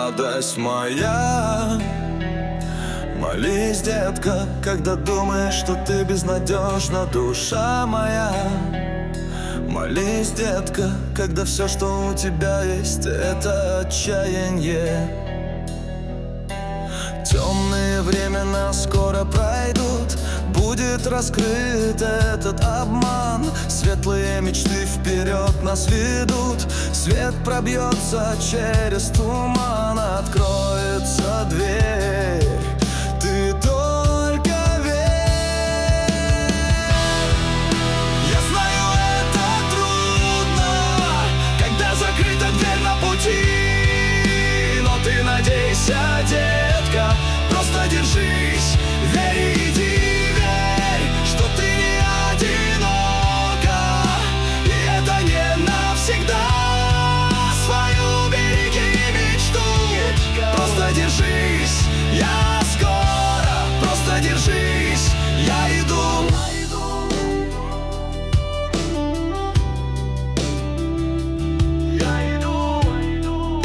радость моя. Молись, детка, когда думаешь, что ты безнадежна, душа моя. Молись, детка, когда все, что у тебя есть, это отчаяние. Темные времена скоро пройдут, будет раскрыт этот обман. Светлые мечты вперед нас ведут, свет пробьется через туман, откроется дверь. Ты только верь. Я знаю, это трудно, когда закрыта дверь на пути, но ты надейся, детка, просто держись, верь и иди. Держись, я скоро, просто держись, я иду. Я иду.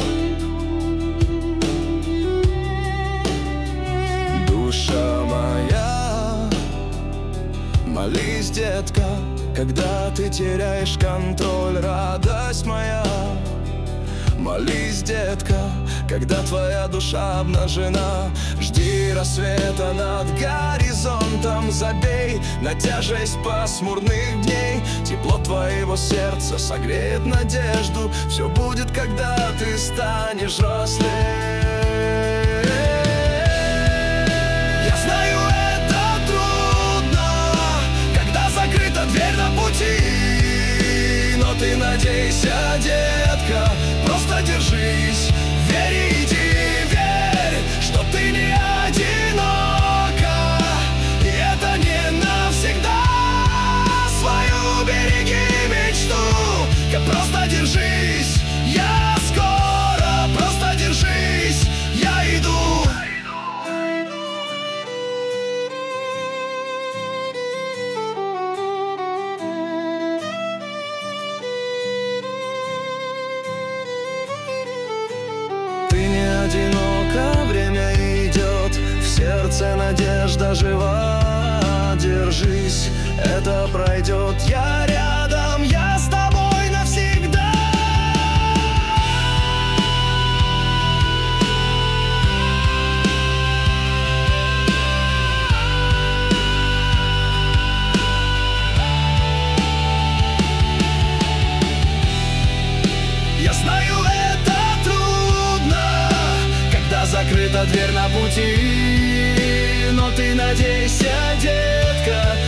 Душа моя, молись, детка, когда ты теряешь контроль, радость моя. Молись, детка, когда твоя душа обнажена, жди рассвета над горизонтом, забей на тяжесть пасмурных дней. Тепло твоего сердца согреет надежду, все будет, когда ты станешь взрослей. Я знаю, это трудно, когда закрыта дверь на пути, но ты надейся, детка, просто держись, верь и иди, верь, что ты не одинока, и это не навсегда. Свою береги мечту, просто держись, я скоро, просто держись, я иду. Одиноко, время идет, в сердце надежда жива. Держись, это пройдет, я рядом, я с тобой навсегда. Я знаю, закрыта дверь на пути, но ты надейся, детка,